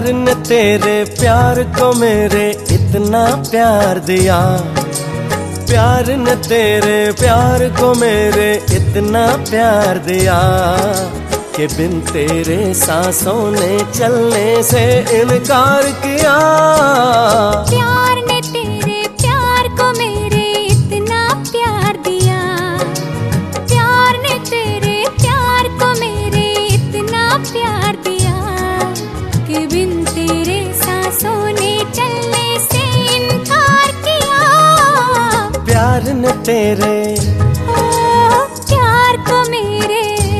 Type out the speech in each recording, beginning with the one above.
प्यार ने तेरे प्यार को मेरे इतना प्यार दिया, प्यार ने तेरे प्यार को मेरे इतना प्यार दिया कि बिन तेरे सांसों ने चलने से इनकार किया। प्यार ने तेरे प्यार को मेरे इतना प्यार दिया, प्यार ने तेरे प्यार को मेरे इतना प्यार दिया कि बिन तेरे सांसों ने चलने से इनकार किया। प्यार ने तेरे प्यार को मेरे।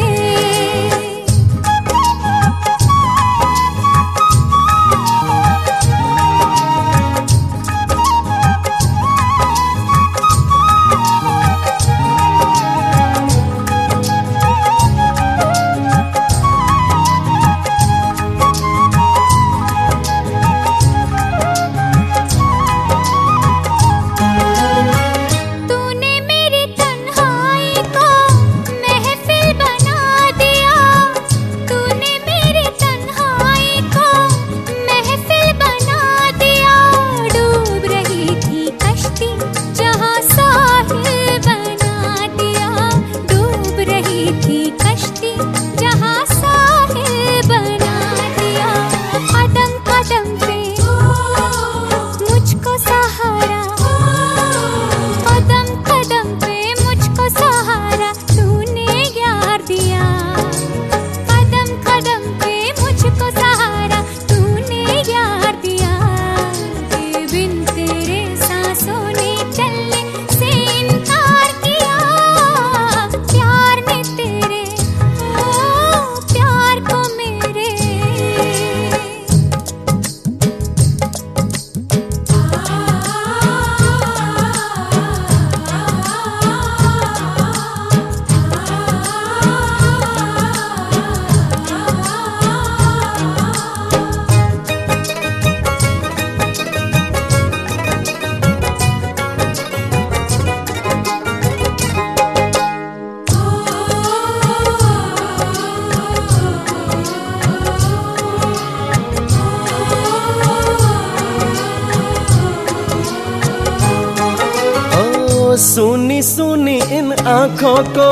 सुनी सुनी इन आँखों को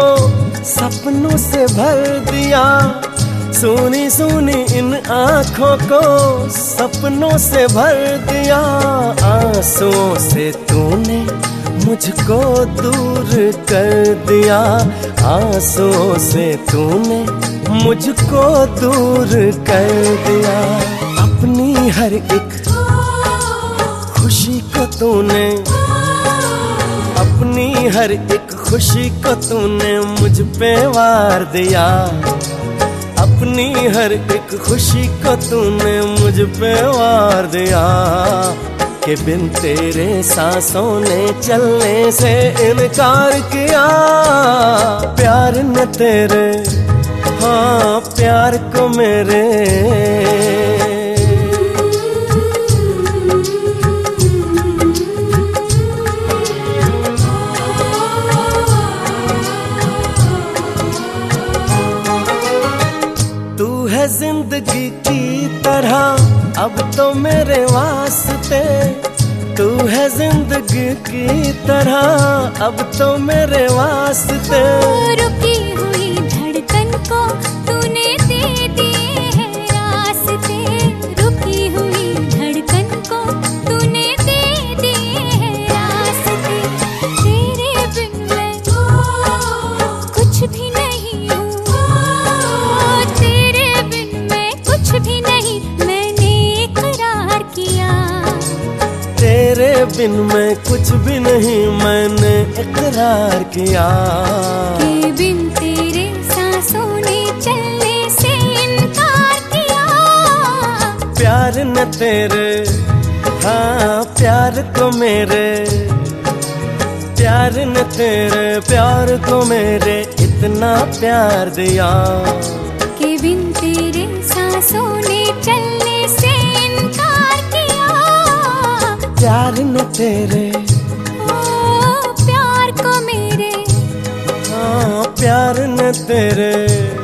सपनों से भर दिया, सुनी सुनी इन आँखों को सपनों से भर दिया। आंसुओं से तूने मुझको दूर कर दिया, आंसुओं से तूने मुझको दूर कर दिया। अपनी हर एक खुशी को तूने, अपनी हर एक खुशी को तूने मुझ पे वार दिया, अपनी हर एक खुशी को तूने मुझ पे वार दिया कि बिन तेरे सांसों ने चलने से इनकार किया। प्यार न तेरे हाँ प्यार को मेरे। जिंदगी की तरह अब तो मेरे वास्ते, तू है जिंदगी की तरह अब तो मेरे वास्ते। रुकी हुई धड़कन को तूने दे दिए हैं रास्ते, रुकी हुई धड़कन को तूने दे दिए हैं रास्ते। तेरे बिन मैं कुछ भी नहीं हूँ, कुछ भी नहीं मैंने इकरार किया। तेरे बिन मैं कुछ भी नहीं मैंने इकरार किया कि बिन तेरे सांसों ने चलने से इनकार किया। प्यार न तेरे हाँ प्यार को मेरे, प्यार न तेरे प्यार को मेरे इतना प्यार दिया कि बिन तेरे सांसों ने चलने से इनकार किया। प्यार न तेरे प्यार को मेरे हाँ प्यार न तेरे।